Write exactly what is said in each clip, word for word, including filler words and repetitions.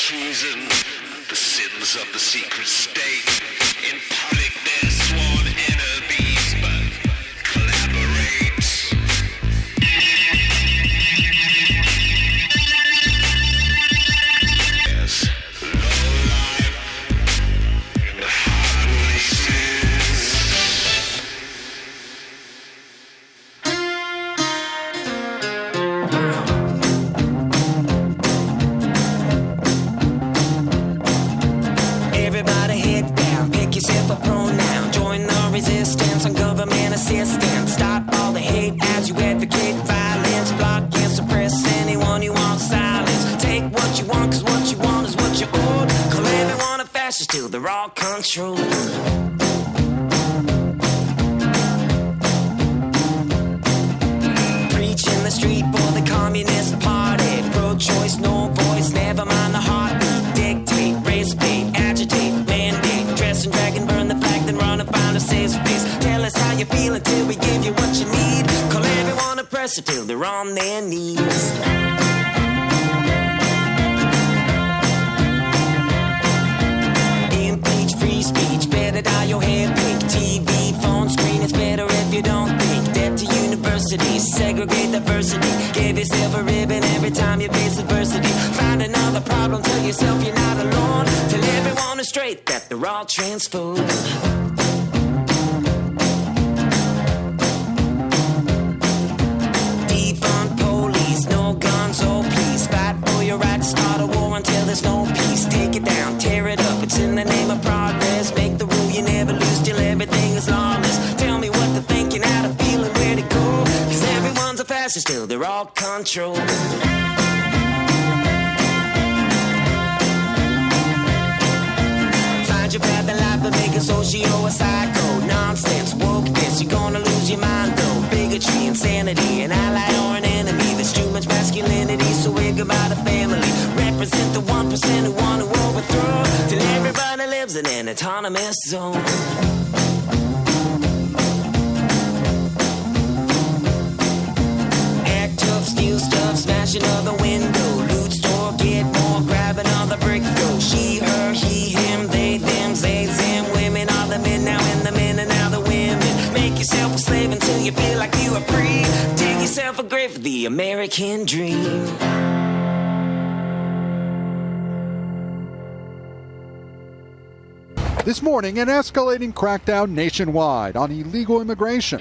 treason, the sins of the secret state. In public they're sworn enemies, but collaborate. Yes, low life in the hard places. Everybody head down, pick yourself a pronoun. Join the resistance on government assistance. Stop all the hate as you advocate violence. Block and suppress anyone who wants silence. Take what you want, cause what you want is what you owed. Call everyone a fascist till they're all controlled. Preach in the street for the Communist Party. Pro-choice, no voice, never mind the heartbeat. Dictate, race bait, agitate, mandate. Dress and drag and burn the flag, then run and find a safe space. Tell us how you feel until we give you what you need. Call everyone oppressor till they're on their knees. Impeach free speech, better dye your hair pink. T V, phone screen, it's better if you don't think. Debt to universities, segregate diversity. Give yourself a ribbon every time you face adversity. Find another problem, tell yourself you're not alone. Tell everyone is straight that they're all transphobe. Defund police, no guns, oh please. Fight for your right to start a war until there's no peace. Take it down, tear it up, it's in the name of progress. Make the rule you never lose till everything is lawless. Tell me what they're thinking, how to feel and where to go. Cause everyone's a fascist till they're all controlled. Find your path in life and make a socio a psycho. Nonsense, wokeness, you're gonna lose your mind though. Bigotry, insanity, an ally or an enemy. There's too much masculinity, so we're goodbye to family. Represent the one percent who want to overthrow. Till everybody lives in an autonomous zone. Act tough, steal stuff, smash another window. Loot store, get more, grab another brick throw. She, her, he, him, they, them, they, them. Women are the men now, and the men are now the women. Make yourself a slave until you feel like you are free. Dig yourself a grave for the American dream. This morning, an escalating crackdown nationwide on illegal immigration.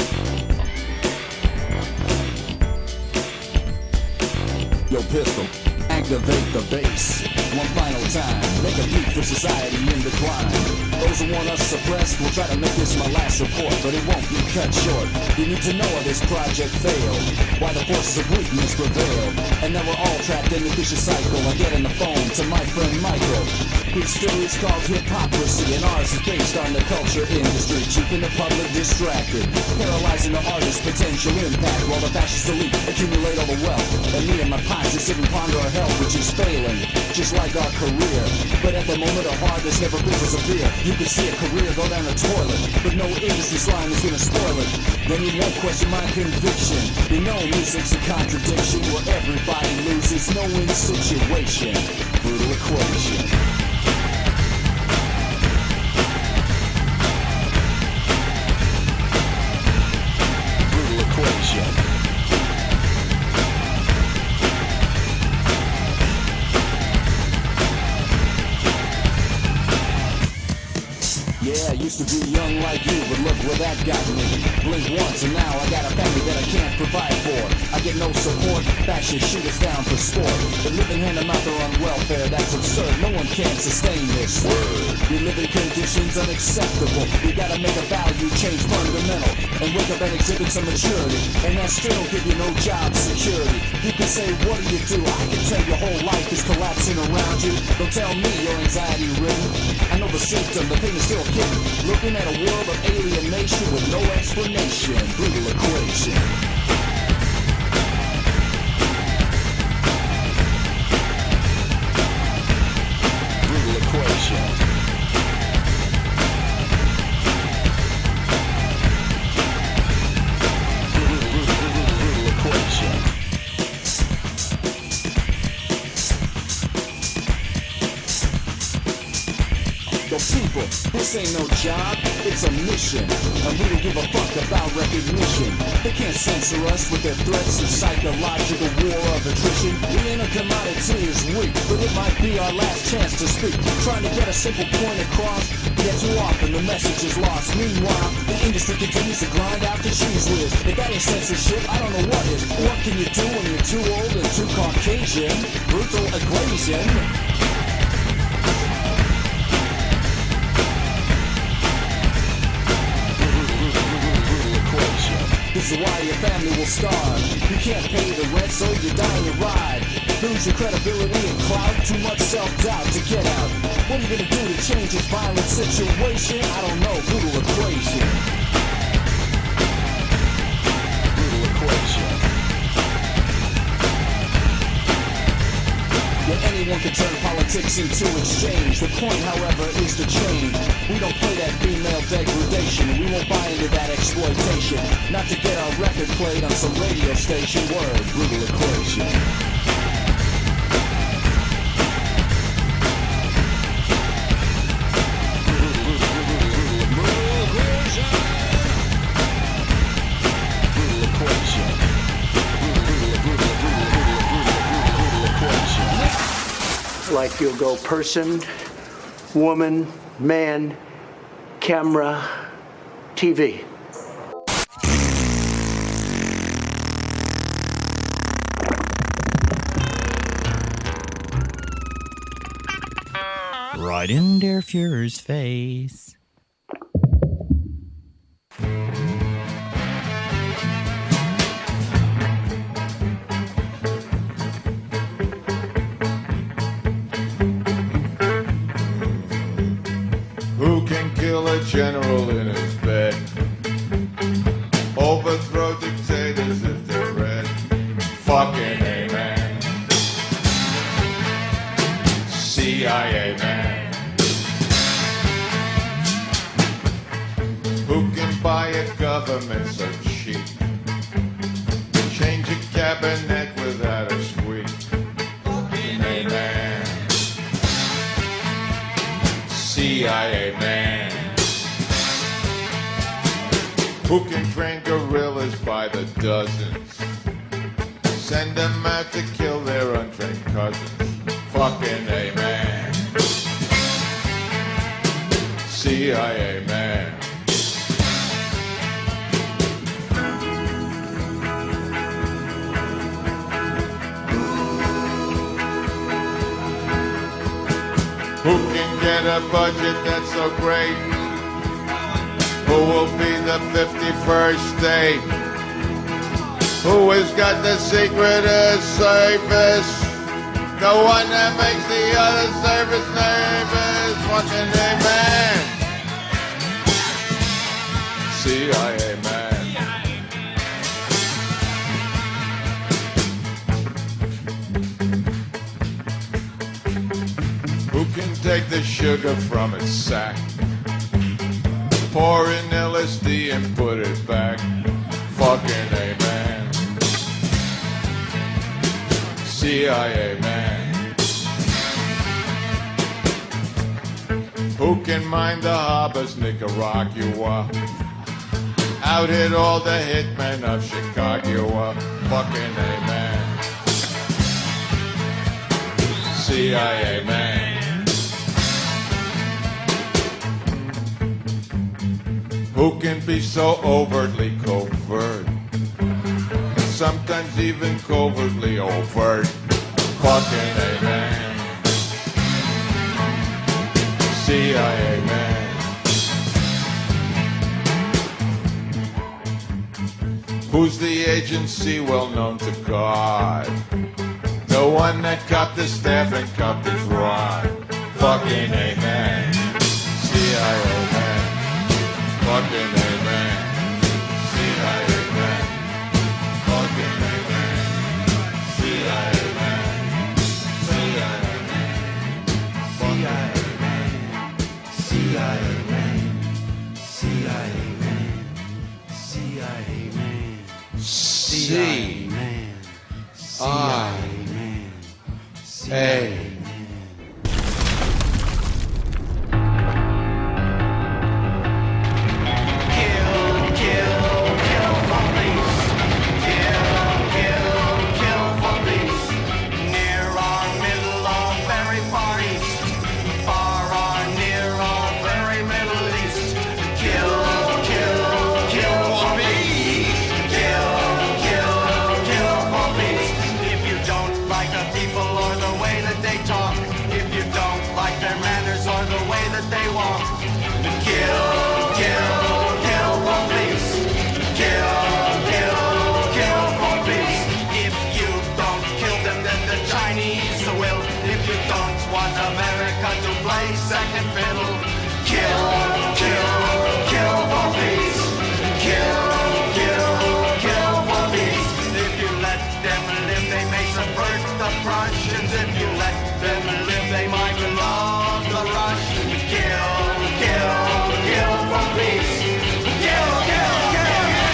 Yo, Pistol. activate the bass. One final time, make a beat for society in decline. Those who want us suppressed will try to make this my last report, but it won't be cut short. You need to know how this project failed, why the forces of weakness prevailed, and now we're all trapped in the vicious cycle. I get on the phone to my friend Michael. His story is called hypocrisy, and ours is based on the culture industry, keeping the public distracted, paralyzing the artist's potential impact, while the fascist elite accumulate all the wealth, and me and my posse just sit and ponder our health, which is failing, just like our career. But at the moment of hardness never brings us a beer. You can see a career go down the toilet, but no industry slime is gonna spoil it. Then you won't question my conviction. You know music's a contradiction, where everybody loses, no win situation. Brutal equation. Brutal equation. Yeah, I used to be young like you, but look where that got me. Blink once and now I got a family that I can't provide for. I get no support, fashion shoot us down for sport. But living hand to mouth or on welfare, that's absurd. No one can sustain this. Word. Your living conditions unacceptable. You gotta make a value change fundamental, and wake up and exhibit some maturity. And that still give you no job security. You can say, what do you do? I can tell your whole life is collapsing around you. Don't tell me you're anxiety ridden. I know the symptom, the pain is still kidding. Looking at a world of alienation with no explanation. Brutal equation. Brutal equation. Brutal, brutal, brutal, brutal equation. Yo, people, this ain't no job, it's a mission. And we don't give a fuck about recognition. They can't censor us with their threats and psychological war of attrition. We ain't a commodity is weak, but it might be our last chance to speak. Trying to get a simple point across, yet too often the message is lost. Meanwhile, the industry continues to grind out the cheese whiz. If that ain't censorship, I don't know what is. What can you do when you're too old and too Caucasian? Brutal equation. This is why your family will starve. You can't pay the rent, so you die on your ride. Lose your credibility and clout, too much self-doubt to get out. What are you gonna do to change this violent situation? I don't know, brutal equation. Brutal equation. Yeah, anyone can turn politics into exchange. The point, however, is to change. We don't play that female degradation. We won't buy into that exploitation. Not to get our record played on some radio station. Word, brutal equation. Like you'll go person, woman, man, camera, T V. Right in Der Fuhrer's face. Who can kill a general in his bed? Overthrow dictators if they're red. Fucking amen. C I A man. Who can buy a government so cheap? Change a cabinet without a squeak. Fucking amen. C I A man. Who can train gorillas by the dozens? Send them out to kill their untrained cousins. Fucking amen. C I A man. Who can get a budget that's so great? Who will be the fifty-first state? Who has got the secret of service? The one that makes the other service nervous. Fucking amen. C I A man. Who can take the sugar from its sack? Pour in L S D and put it back. Fucking amen. C I A man. Who can mind the harbors, Nicaragua? Out hit all the hitmen of Chicago. Fucking amen. C I A man. Who can be so overtly covert? Sometimes even covertly overt. Fucking amen. C I A man. Who's the agency well known to God? The one that cut the staff and cut his rod. Fucking amen. C I A man. Fucking amen. C I A man. Fucking amen. C I A man. C I A man. C I A man. C I A man. C I A man. C I A man. C I A man. C I A man. Second fiddle, kill, kill, kill for peace, kill, kill, kill for peace. If you let them live, they may subvert the Prussians. If you let them live, they might love the Russians. Kill, kill, kill for peace, kill, kill, kill.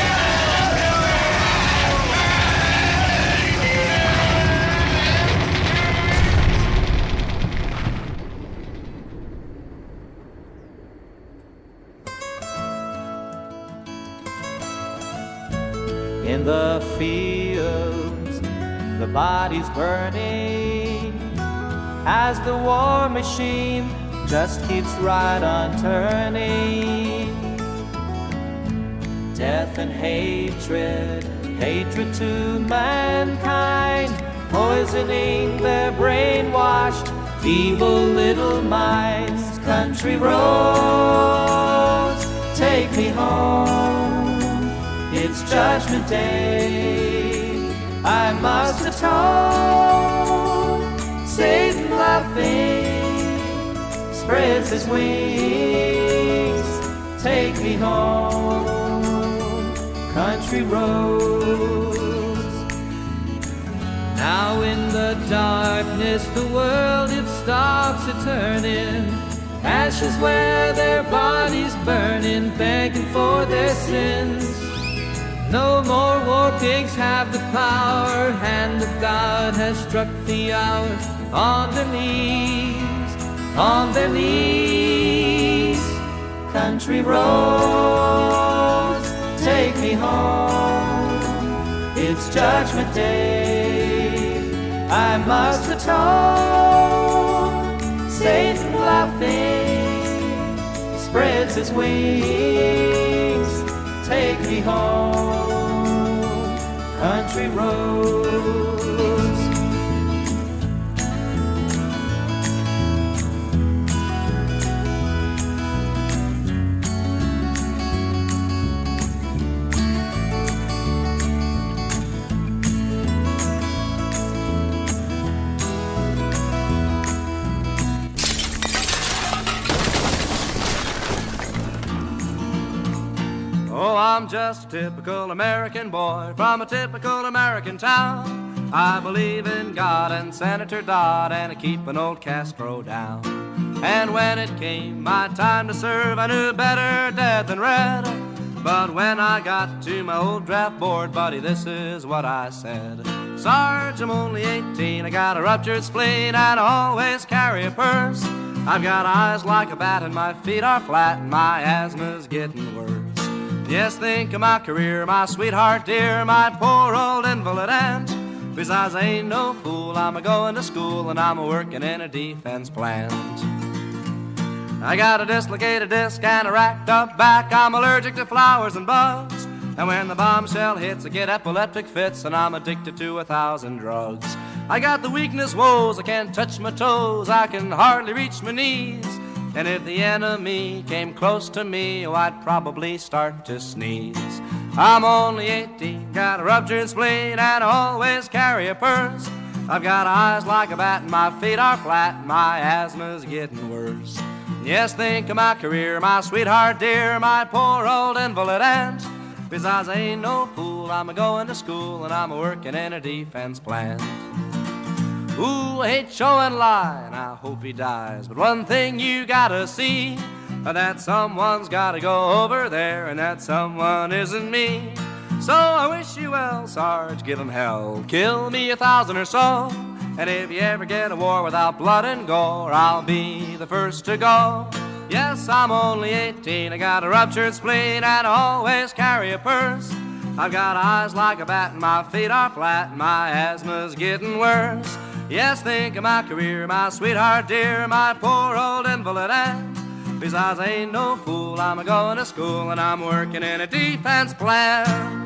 In the fields, the bodies burning, as the war machine just keeps right on turning. Death and hatred, hatred to mankind, poisoning their brainwashed, feeble little minds. Country roads, take me home. It's Judgment Day, I must atone. Satan laughing spreads his wings. Take me home, country roads. Now in the darkness the world it stops a-turning. Ashes where their bodies burning, begging for their sins. No more war pigs have the power. Hand of God has struck the hour. On their knees, on their knees. Country roads, take me home. It's Judgment Day, I must atone. Satan laughing spreads his wings. Take me home, country roads. I'm just a typical American boy from a typical American town. I believe in God and Senator Dodd, and I keep an old Castro down. And when it came my time to serve, I knew better dead than red. But when I got to my old draft board, buddy, this is what I said. Sarge, I'm only eighteen, I got a ruptured spleen, and I always carry a purse. I've got eyes like a bat and my feet are flat, and my asthma's getting worse. Yes, think of my career, my sweetheart dear, my poor old invalid aunt. Besides, I ain't no fool, I'm a-going to school, and I'm a-working in a defense plant. I got a dislocated disc and a racked up back, I'm allergic to flowers and bugs. And when the bombshell hits, I get epileptic fits, and I'm addicted to a thousand drugs. I got the weakness woes, I can't touch my toes, I can hardly reach my knees. And if the enemy came close to me, oh, I'd probably start to sneeze. I'm only eighteen, got a ruptured spleen, and I always carry a purse. I've got eyes like a bat, and my feet are flat, and my asthma's getting worse. Yes, think of my career, my sweetheart dear, my poor old invalid aunt. Besides, I ain't no fool, I'm a-going to school, and I'm a-working in a defense plant. Ooh, I hate showing lie, and I hope he dies. But one thing you gotta see, that someone's gotta go over there, and that someone isn't me. So I wish you well, Sarge, give him hell, kill me a thousand or so. And if you ever get a war without blood and gore, I'll be the first to go. Yes, I'm only eighteen, I got a ruptured spleen, and I always carry a purse. I've got eyes like a bat, and my feet are flat, and my asthma's getting worse. Yes, think of my career, my sweetheart dear, my poor old invalid aunt. Besides, I ain't no fool, I'm a-going to school, and I'm working in a defense plant.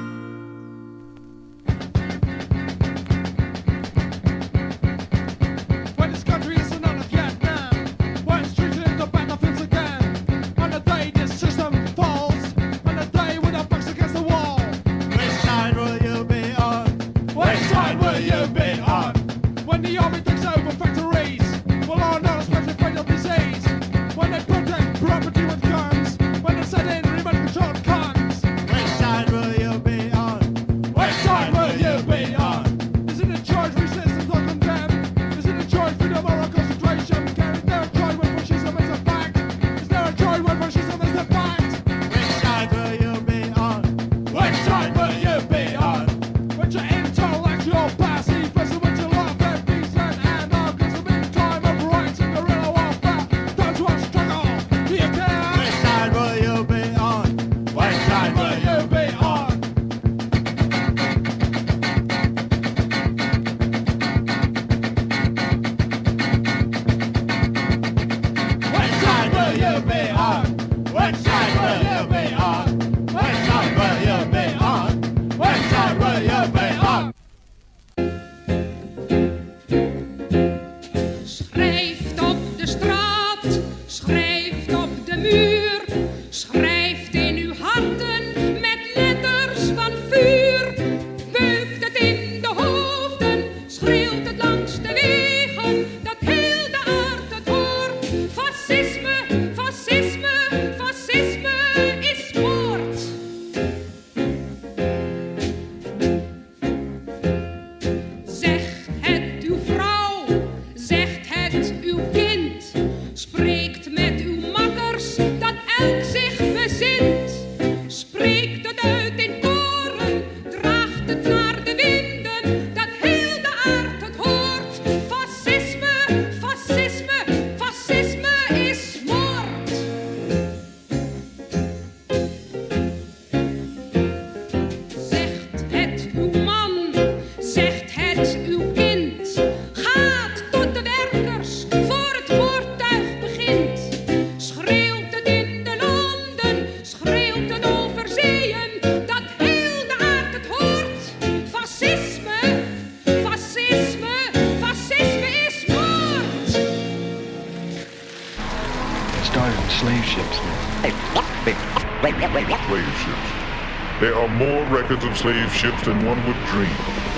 Slave ships. There are more records of slave ships than one would dream.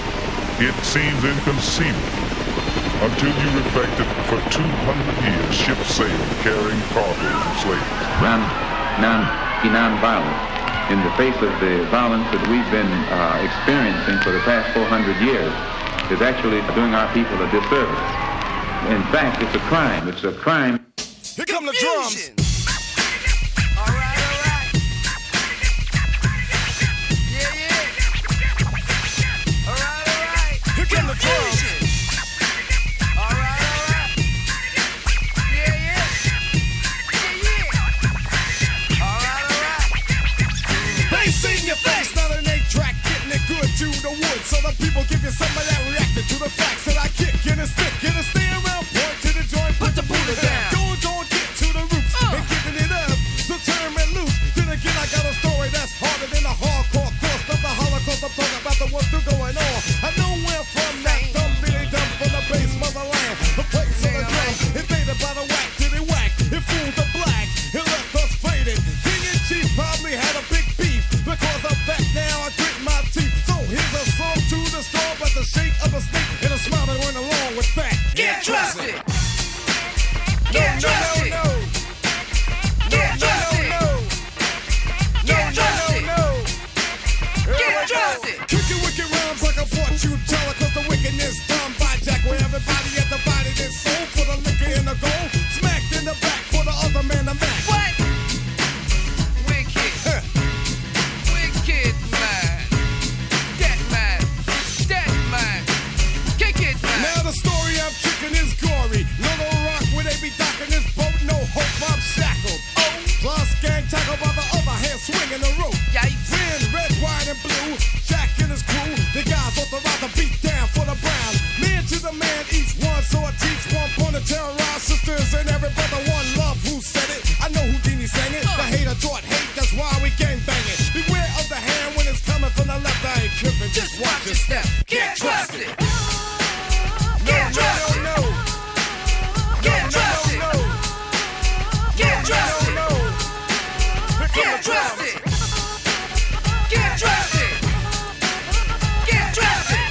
It seems inconceivable until you reflect that for two hundred years ships sailed carrying cargoes of slaves. Ran, non, be non-violent. in the face of the violence that we've been uh, experiencing for the past four hundred years is actually doing our people a disservice. In fact, it's a crime. It's a crime. Here come the drums. To the woods, so the people give you some of that reacted to the facts that I kick in a stick, in a stay around point to the joint, put the Buddha down. Go and go and get to the roots, uh. and giving it up, so turn and loose. Then again, I got a story that's harder than a hardcore course of the Holocaust. I'm talking about the what's still going on. I know where from that dumb bitty dumb from the base motherland, the place of the drum, invaded by the whack, did it whack, it fooled the black, it left us faded. King and Chief probably had a big beef, because of that now I grit my teeth. Here's a song to the storm, but the shake of a snake and a smile that went along with that. Get trusted. Get trusted. No, no, no. Get trusted. No, Get trusted. no, no. Get trusted. Kicking wicked rhymes like a fortune teller, cause the wickedness done by Jack, where everybody at the body is sold for the liquor and the gold, smacked in the back for the other man to match. What? Wicked. Huh. Wicked man. Now the story I'm kicking is gory. Little Rock where they be docking this boat, no hope I'm shackled. Oh, plus gang tackled by the other hand swinging the rope. Yikes. Red, red, white, and blue. Jack and his crew, the guys authorized to beat down for the Browns. Man to the man, each one, so I teach one point to terrorize sisters and every brother one love. Who said it? I know Houdini sang it. The hater taught hate, that's why we gang banging. Beware of the hand when it's coming from the left. I ain't tripping, just watch your step. Get trusted. Get trusted. No, no, no. Get trusted. No, no, no. Get trusted. No, no, no. Get trusted. Get trusted. Get trusted.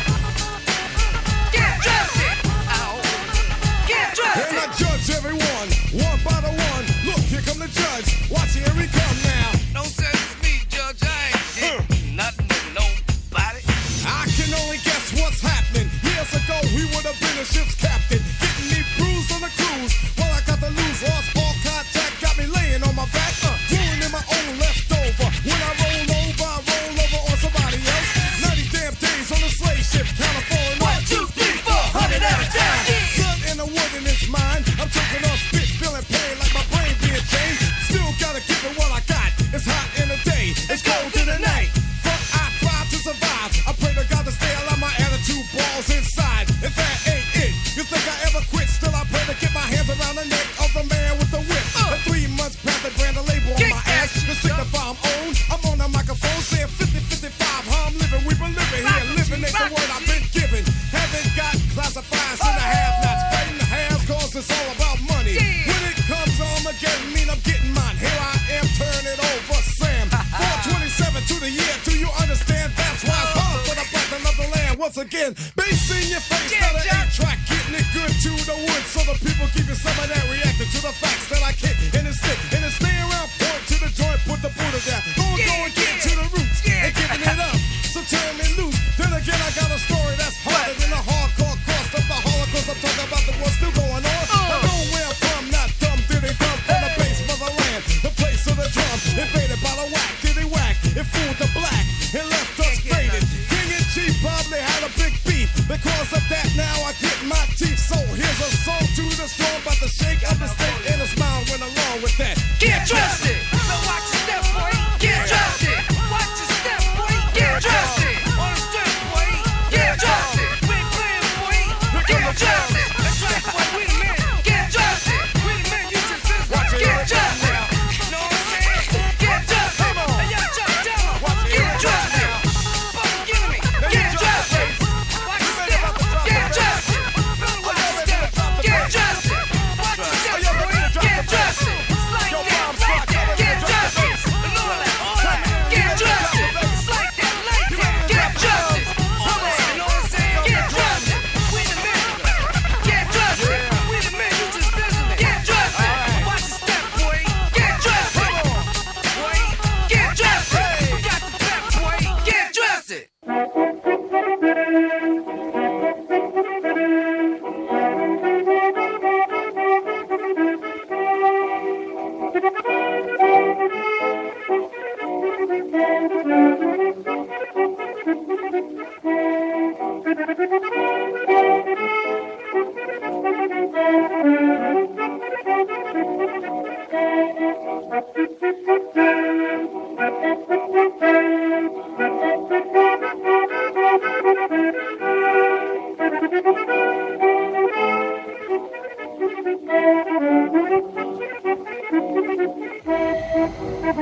Get trusted. Ow. Get trusted. And I judge everyone, one by the one. Look, here come the judge. Watch, here he come now. Don't say it's me, Judge. I ain't did nothing to nobody. I can only guess what's happening. Years ago, we would have been a ship's captain, getting me bruised on the cruise. Well, I got to lose, lost all contact, got me laying on my back, uh, ruining my own leftover. When I roll over, I roll over on somebody else. ninety damn days on the slave ship, kind of falling off. One, two, three, four, hundred at a time. Blood in the wood in his mind. I'm choking off spit, feeling pain like my brain being chained. Still gotta give it what I got. It's hot in the day, it's cold in the night. But I thrive to survive. I pray to God to stay alive, my attitude balls inside. If that ain't it, you think I ever quit? Still I pray to get my hands around the neck of the man with the whip. Uh, and three months past they brand a label on my ass to signify I'm own. I'm on the microphone saying fifty, fifty-five, how I'm living. We've been living here, living ain't the word I've been given. Haven't got classifieds in the have-nots, fighting the haves cause it's all about money. When it comes on again, mean I'm getting mine. Here I am, turn it over, Sam. four twenty-seven to the year, do you understand? That's why it's hard for the black of the land. Once again, bass in your face, not an eight-track, getting it good to the woods, so the people keep it some of that reacting to the facts that I kick in the stick, and it's stay around, point to the joint, put the Buddha down. Go and go and get to the roots, and giving it up, so turn me loose. Then again, I got a story that's harder than a hardcore course of the Holocaust. I'm talking about the what's still going on. I know where I'm from, not dumb, did they come from the base motherland, the place of the drum, invaded by the whack, did they whack, it fooled the black, and left us faded. King and Chief probably had a big beef, because of that now I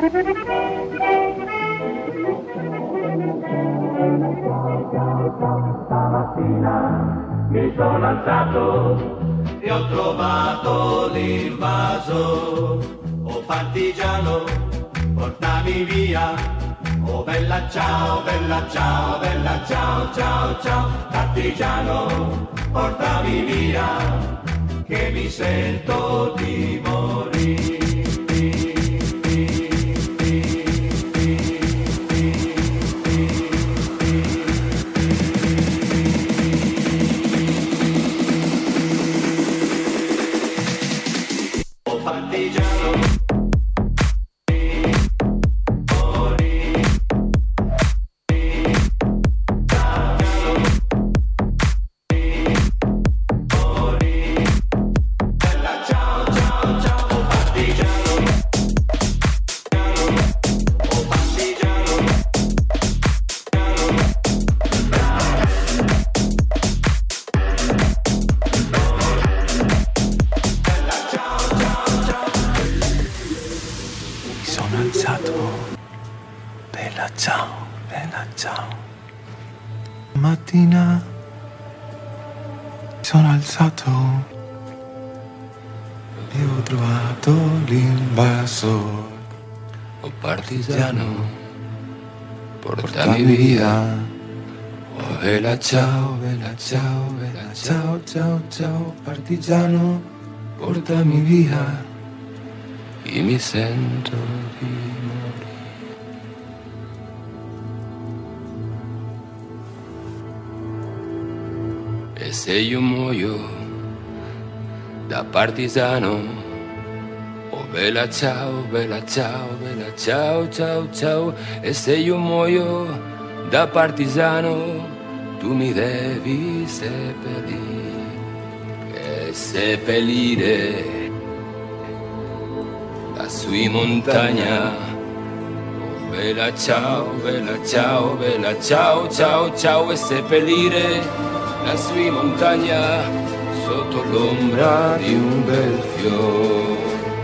Stamattina mi sono alzato e ho trovato l'invaso. Oh partigiano, portami via. Oh bella ciao, bella ciao, bella ciao, ciao, ciao. Partigiano, portami via, che mi sento di morire. Mattina sono alzato e ho trovato l'invasore. Oh partigiano, portami via. Oh bella ciao, bella ciao, bella ciao, ciao, ciao. Partigiano, portami via, che mi sento di morire. E se io muoio da partigiano, oh bella ciao, bella ciao, bella ciao, ciao, ciao. E se io muoio da partigiano, tu mi devi seppellire. E seppellire lassù in montagna. Oh bella ciao, bella ciao, bella ciao, ciao, ciao. E seppellire lassù in montagna, sotto l'ombra di un bel fiore.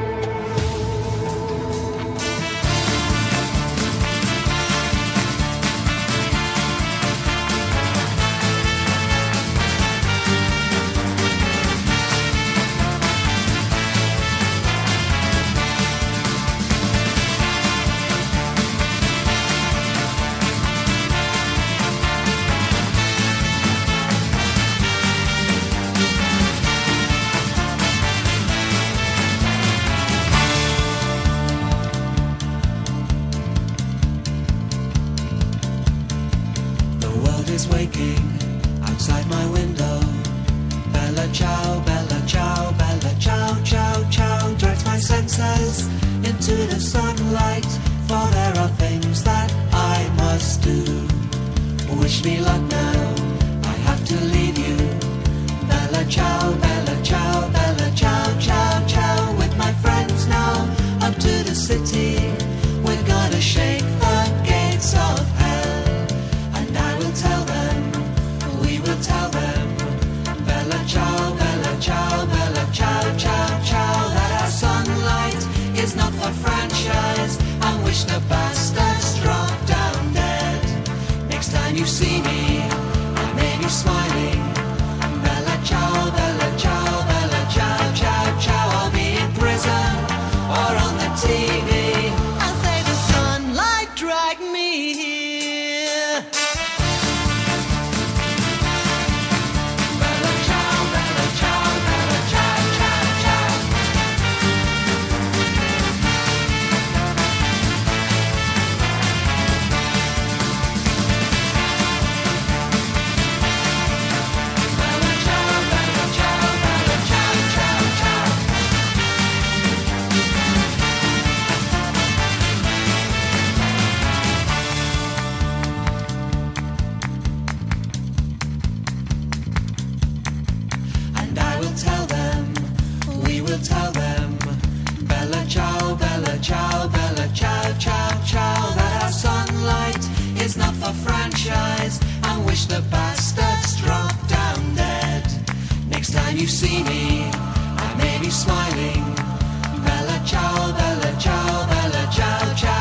you see me, I may be smiling. Bella ciao, bella ciao, bella ciao, ciao.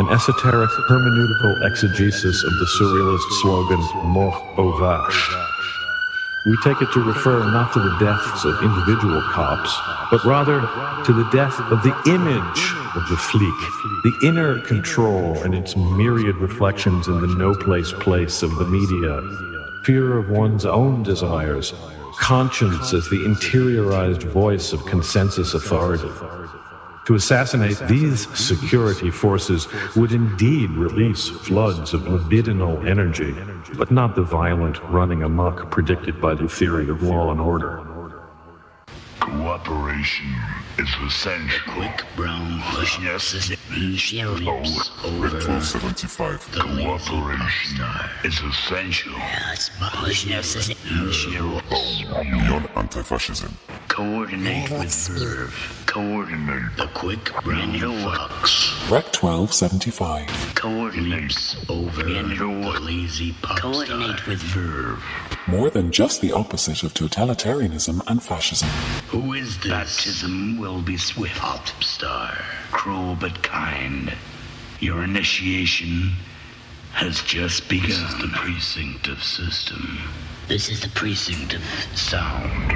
an esoteric hermeneutical exegesis of the surrealist slogan, Mort aux vaches. We take it to refer not to the deaths of individual cops, but rather to the death of the image of the flic, the inner control and its myriad reflections in the no-place place of the media, fear of one's own desires, conscience as the interiorized voice of consensus authority. To assassinate these security forces would indeed release floods of libidinal energy, but not the violent running amok predicted by the theory of law and order. Cooperation is essential. Quick brown pushness is over twelve seventy-five. Cooperation is essential. Pushness is Beyond anti-fascism. Coordinate with verve. Coordinate the quick brown fox. Rec twelve seventy-five. Coordinates over in the lazy pop star. Coordinate with verve. More than just the opposite of totalitarianism and fascism. Who is this? Baptism will be swift. Pop star. Cruel but kind. Your initiation has just begun. This is the precinct of system. This is the precinct of sound.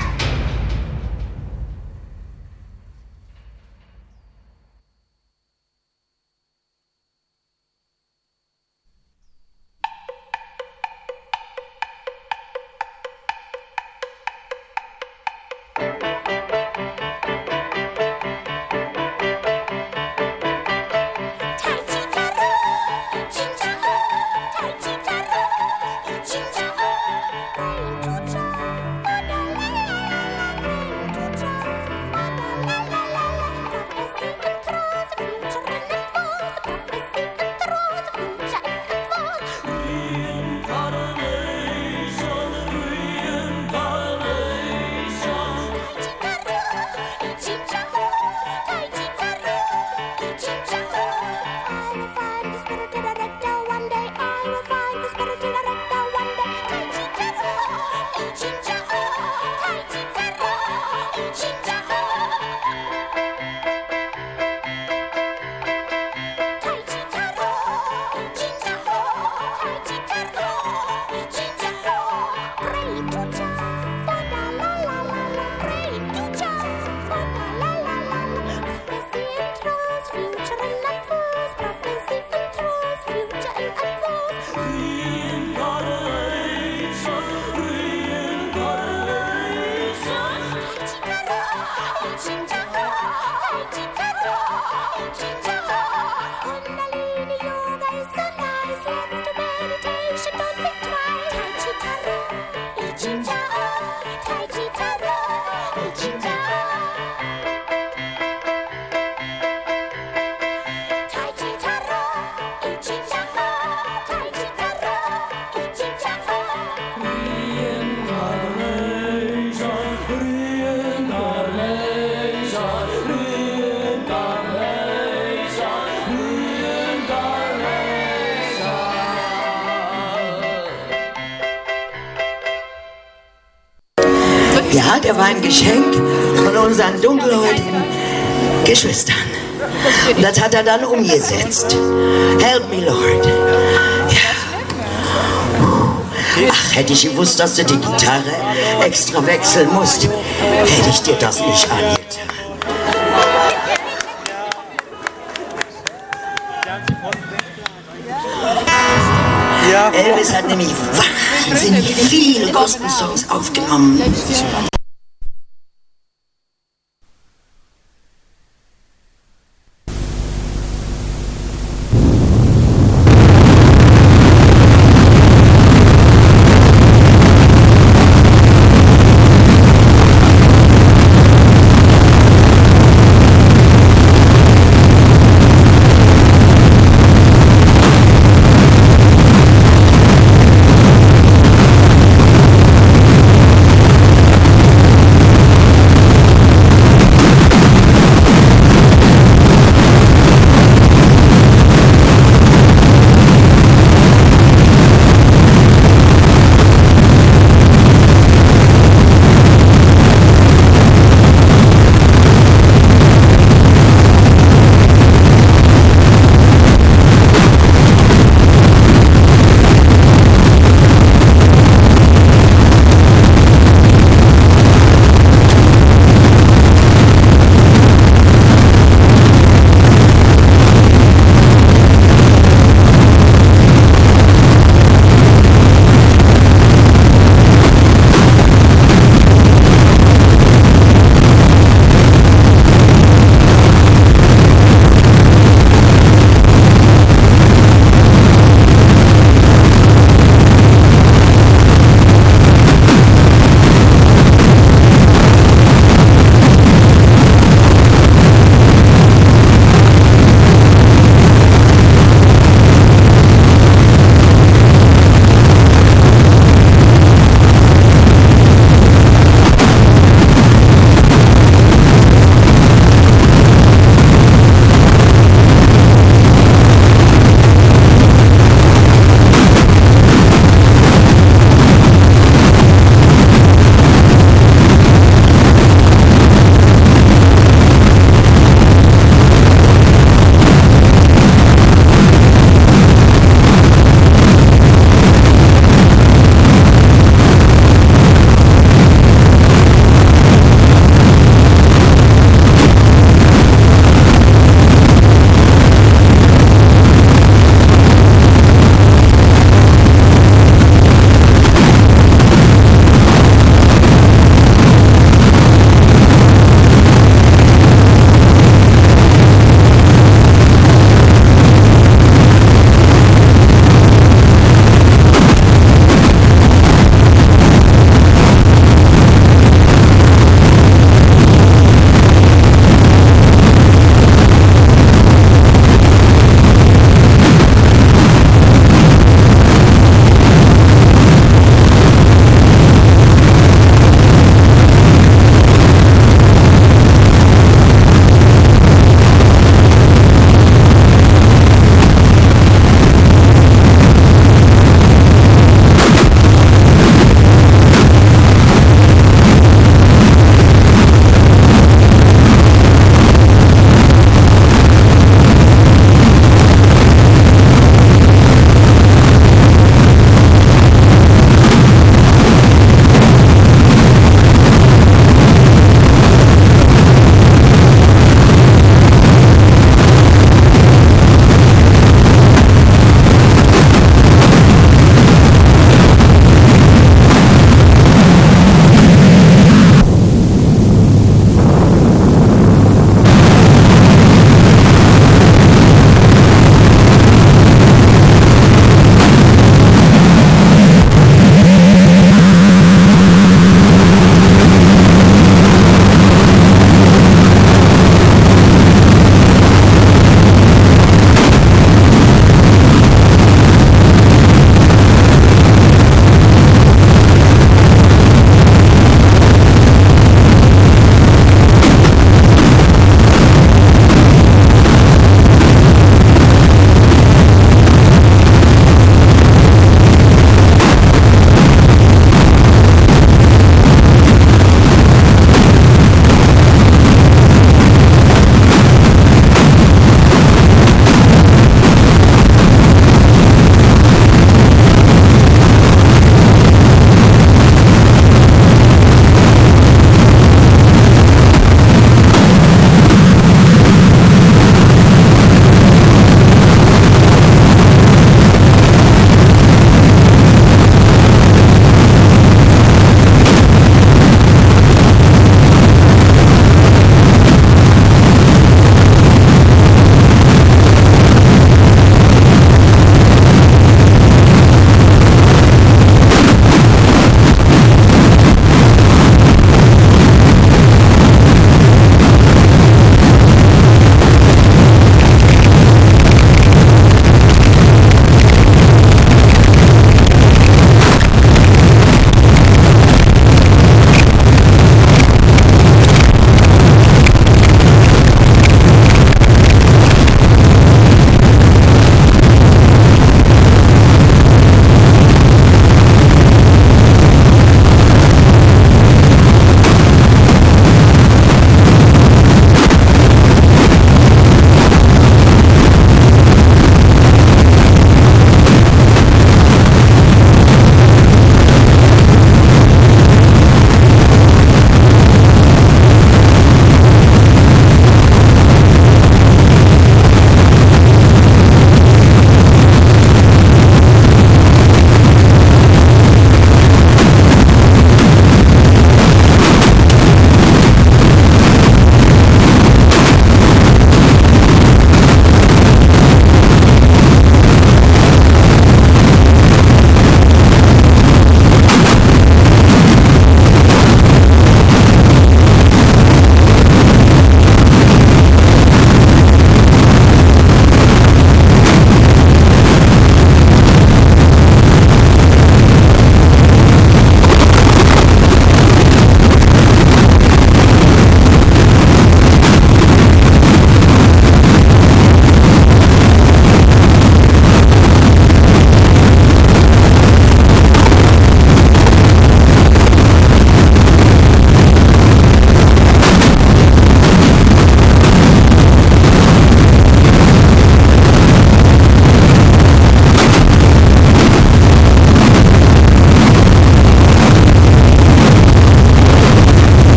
Ja, der war ein Geschenk von unseren dunkelhäutigen Geschwistern. Und das hat er dann umgesetzt. Help me, Lord. Ja. Ach, hätte ich gewusst, dass du die Gitarre extra wechseln musst, hätte ich dir das nicht angetan. Elvis hat nämlich wahnsinnig viele Gospel-Songs aufgenommen.